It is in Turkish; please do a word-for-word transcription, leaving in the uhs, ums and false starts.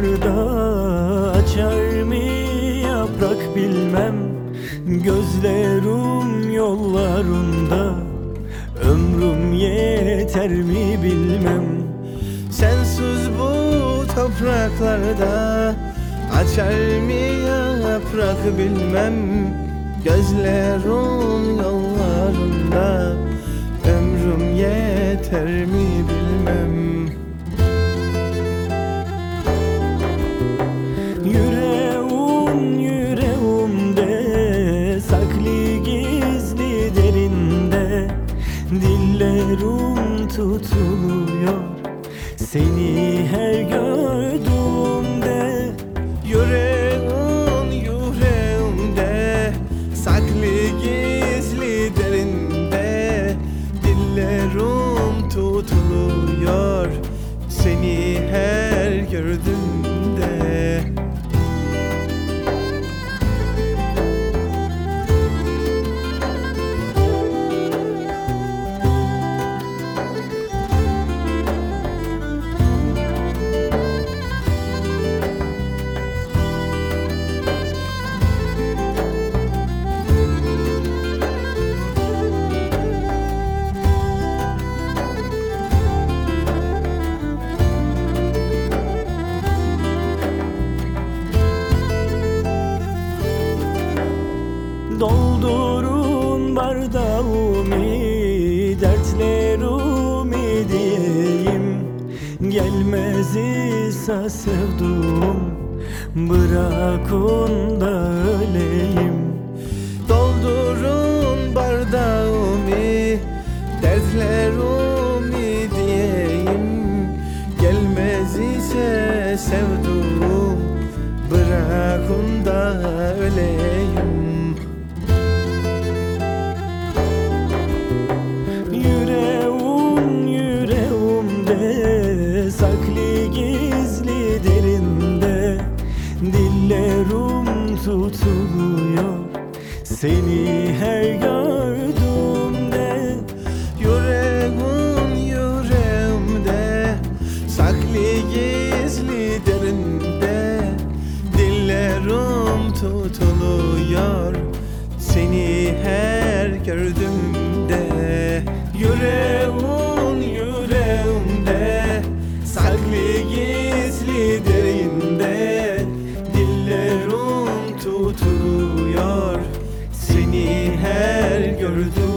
Dağlarda açar mı yaprak bilmem, gözlerim yollarında, ömrüm yeter mi bilmem. Sensiz bu topraklarda açar mı yaprak bilmem, gözlerim yollarında, ömrüm yeter mi bilmem. Yüreğim yüreğimde, saklı gizli derinde, dillerim tutuluyor seni her gördüğümde. Yüreğin yüreğimde, saklı gizli derinde, dillerim tutuluyor seni her gördüğümde. Doldurun bardağımı, dertlerimi diyeyim. Gelmez ise sevduğum, bırakın da öleyim. Doldurun bardağımı, dertlerimi diyeyim. Gelmez ise sevduğum, bırakın da öleyim. Yüreğim yüreğimde, saklı gizli derinde, dillerim tutuluyor seni her gördüğümde. Yüreğim yüreğimde, saklı gizli derinde, dillerim tutuluyor seni her gördüğümde. Yüreğim yüreğimde, saklı gizli derinde, dillerim tutuluyor seni her gördüğümde.